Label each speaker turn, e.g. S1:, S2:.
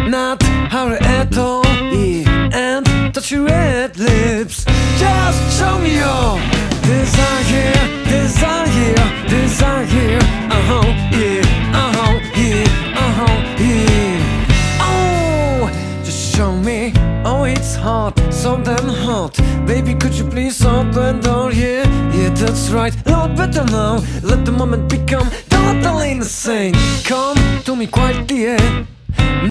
S1: not hurry at all, yeah, and touch your red lips. Just show me your desire, desire, desire. Yeah, yeah, yeah. Oh, just show me. Oh, it's hot, so damn hot. Baby, could you please open the door? Yeah, yeah, that's right. A lot better now. Let the moment become totally insane. Come to me quietly, yeah.